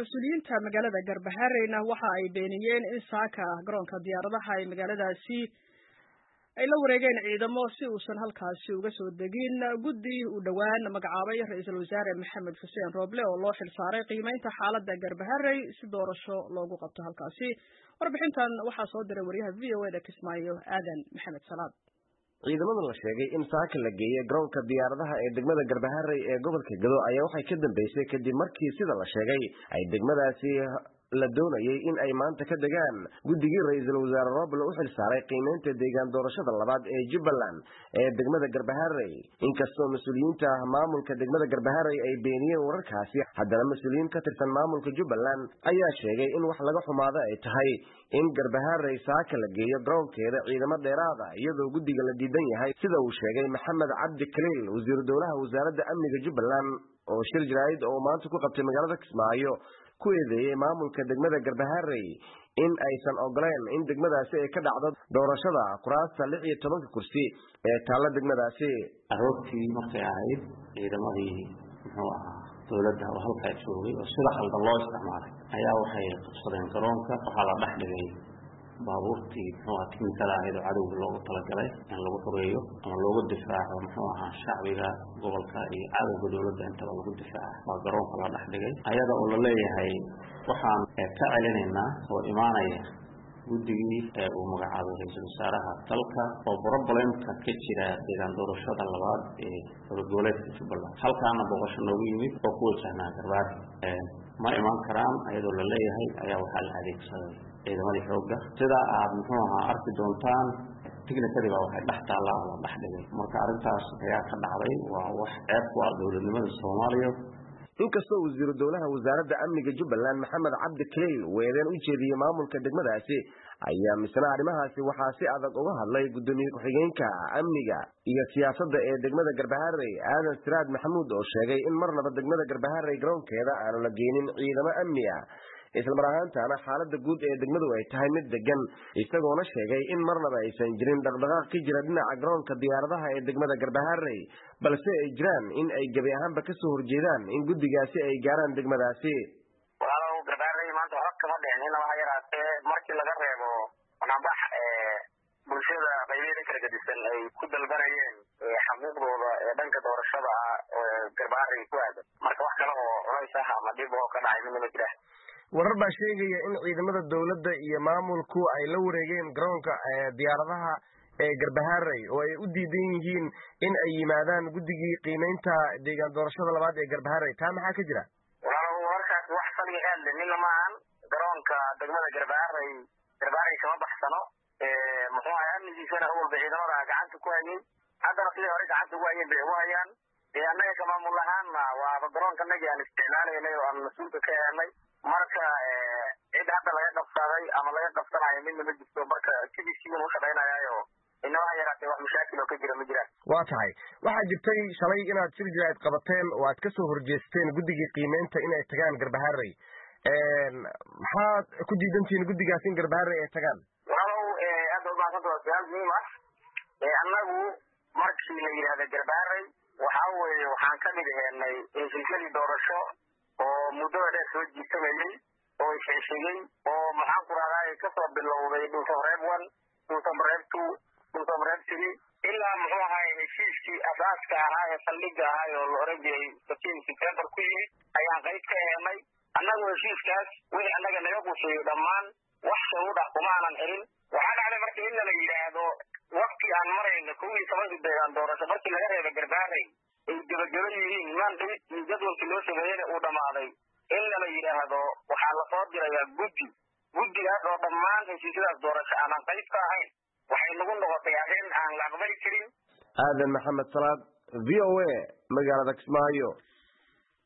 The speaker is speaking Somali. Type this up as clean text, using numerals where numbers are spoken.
mas-uuliyiinta magaalada Garbahareyna waxa ay beeniyeen in saaka garoonka diyaaradaha ay magaaladaasi ay la wareegeen ciidamo si uusan halkaasi uga soo degin guddi u dhawaan magacaabay ra'iisul wasaare Maxamed Xuseen Roble oo loo xilsaaray qiimeynta xaaladda Garbaharey si doorasho loogu qabto halkaasi. Warbixintan waxaa soo diray wariyaha VOA Kismaayo Aadan Maxamed Salaad. ciidamada la sheegay in saaka la geeyay garoonka diyaaradaha ee degmada Garbaharey ee gobolka Gado ayaa waxay ka dambeysay kadib markii sida la sheegay ay degmadaasi la doonayay in ay maanta ka degaan guddigii ra'iisul wasaare Roble u xilsaaray qiimeynta deegaan doorashada labaad ee Jubbaland ee degmada Garbaharey. Inkastoo mas'uuliyiinta maamulka degmada Garbaharey ay beeniyeen wararkaasi, haddana mas'uuliyiin ka tirsan maamulka Jubbaland ayaa sheegay in wax laga xumaado ay tahay in Garbaharey saaka la geeyo garoonkeeda ciidamo dheeraad ah iyadoo guddiga la diidan yahay, sida uu sheegay Maxamed Cabdi Kaliil, wasiir dowlaha wasaaradda amniga Jubbaland oo shir jaraa'id oo maanta ku qabtay magaalada Kismaayo ku eedeeyay maamulka degmada Garbaharey in aysan ogoleen in degmadaasi ay ka dhacdo doorashada kuraasta 16 kursi ee taalla degmadaasi. Aroortii markay ahayd ciidamadii dowladda oo halkaa joogay oo sida khaldan loo isticmaalay ayaa waxay qabsadeen garoonka. Waxaa la dhex dhigay baabuurtii tiknikada ahayd oo cadowga loogu talagalay in lagu xoreeyo ama loogu difaaco shacbiga gobolka iyo cadowga dowladda intaba lagu difaaco. waa garoonka la dhex dhigay ayada oo la leeyahay waxaan ka celinaynaa oo imaanaya guddigii uu magacaabay ra'iisul wasaaraha dalka oo problemka ka jira deegaan doorashada labaad ee goboleedka Jubbaland. halkaana boqosho noogu yimid oo ku wajahnaa Garbaharey ma imaan karaan ayadoo la leeyahay ayaa waxaa la adeegsaday ciidamadii xoogga sida aad arki doontaan tiknikadii baa waxay dhex taallaa oo la dhex dhigay. marka arrintaas ayaa ka dhacday waa wax ceeb ku ah dowladnimada Soomaaliya. inkastoo wasiir dowlaha wasaaradda amniga Jubbaland Maxamed Cabdi Kaliil weedeen u jeediyay maamulka degmadaasi ayaa misna arrimahaasi waxaa si adag uga hadlay gudoomiye ku-xigeenka amniga iyo siyaasadda ee degmada Garbaharey Aadan Siraad Maxamuud oo sheegay in marnaba degmada Garbaharey garoonkeeda aanu la geenin ciidamo amni ah, isla mar ahaantaana xaaladda guud ee degmadu ay tahay mid degan, isagoona sheegay in marnaba aysan jirin dhaqdhaqaaq ka jira dhinaca garoonka diyaaradaha ee degmada Garbaharey, balse ay jiraan in ay gebi ahaanba ka soo horjeedaan in guddigaasi ay gaaraan degmadaasi. walaalow Garbaharey maanta wax kama dhicin waxa yaraatee markii laga reebo wanaanbax bulshada qaybeeda kala gedisan ay ku dalbanayeen xaquuqdooda ee dhanka doorashada Garbaharey ku aadan. marka wax kale oo culays ah ama dhib oo ka dhacay ma jira. warar baa sheegaya in ciidamada dowladda iyo maamulku ay la wareegeen garoonka diyaaradaha ee Garbaharey oo ay u diidan yihiin in ay yimaadaan guddigii qiimeynta deegaan doorashada labaad ee Garbaharey. taa maxaa ka jira? walaalow warkaas wax saliga aadnina maahan. garoonka degmada Garbaharey kama baxsano. amnigiisana awalba ciidamada gacanta ku hayeen, haddana sidii hore gacanta ugu hayeen bay ugu hayaan. annaga ka maamul ahaanna waa garoonkanagii aan isticmaalaynay oo aan mas-uulka ka helnay. marka cid hadda laga qabsaday ama laga qabsanayo midna ma jirto. marka sidii u shaqaynayaayo inaba yaraatee wax mashaakil oo ka jira ma jiraan. waa tahay waxaa jirtay shalay inaad shir jaraa'id qabateen oo aad ka soo horjeesteen guddigii qiimeynta inay tagaan Garbaharey. maxaad ku diidantihiin guddigaas in Garbaharey ay tagaan? walaalow aad u baahan tahay su'aal muhiim ah. annagu markii la yiraahdo Garbaharey waxaan ka mid ahaynay heshiisyadii doorasho oo muddo dheer soo jiitamayay oo shaqeeyay oo maxaan ku raadayay ka soo bilowday Dhuusamareeb 1, Dhuusamareeb 2, Dhuusamareeb 3 ilaa heshiiskii asaaska ahaa ee saldhigga ahaa oo la oran jiray 17 September ku yimid ayaan qayb ka ahaynay. annagu heshiiskaas wixii annaga naga quseeyay dhammaan wax shuruud ah kuma aanan xirin. waxaa dhacday markii in la yiraahdo waqti aan marayno 12 deegaan doorasho markii laga reebo Garbaharey ay gabagaba yihiin maandhig jadwalkii loo sameeyay uu dhamaaday in la yiraahdo waxaa la soo dirayaa guddigaas oo dhammaan heshiisyadaas doorasho aan qayb ka ahayn waxay nagu noqotay arrin aan la aqbali karin. Aadan Maxamed Salaad, VOA, magaalada Kismaayo.